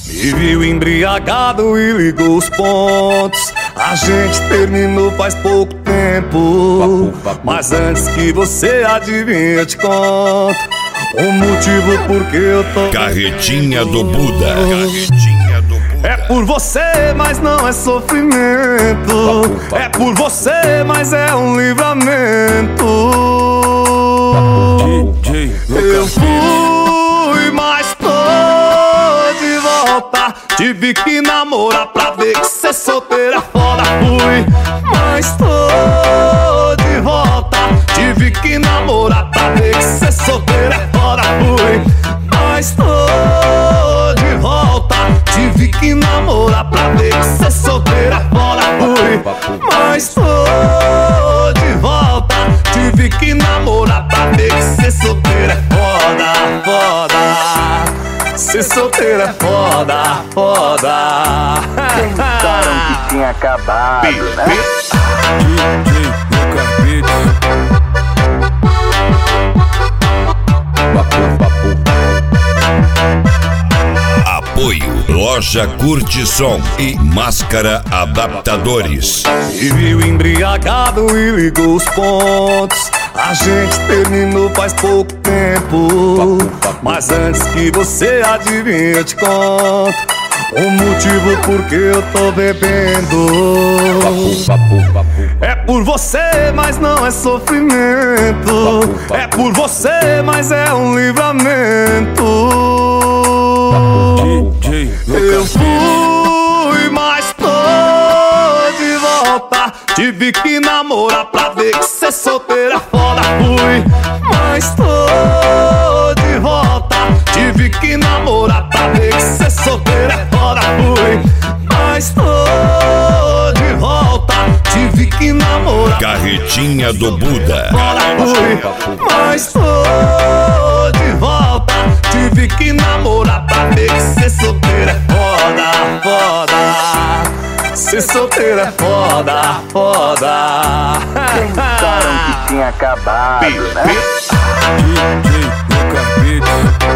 Me viu embriagado e ligou os pontos. A gente terminou faz pouco tempo. Mas antes que você adivinhe, eu te conto o motivo porque eu tô Carretinha do Buda. É por você, mas não é sofrimento. É por você, mas é um livramento. Eu fui, mas tô de volta. Tive que namorar pra ver que ser solteira é foda. Fui, mas tô de volta. Tive que namorar pra ver que ser solteira é foda. Fui, mas tô de volta. Tive que namorar pra ver que ser solteira é foda. Fui, mas tô de volta. Tive que namorar pra ver que ser solteira é foda, foda. Ser solteira é foda, foda. Pensaram que tinha acabado, né? Apoio Loja Curtição e Máscara Adaptadores. Me viu embriagado e ligou os pontos. A gente terminou faz pouco tempo. Mas antes que você adivinhe, eu te conto o motivo porque eu tô bebendo. É por você, mas não é sofrimento. É por você, mas é um livramento. Eu fui, mas tô de volta. Tive que namorar pra ver que ser solteira é foda. Fui, mas tô de volta. Tive que namorar pra ver que ser solteira é foda. Fui, mas tô de volta. Tive que namorar. Carretinha do Buda. Fui, mas tô de volta. Tive que namorar pra ver que ser solteira é foda, foda. Ser solteira é foda, foda. Pensaram que tinha acabado, né? Nunca vi.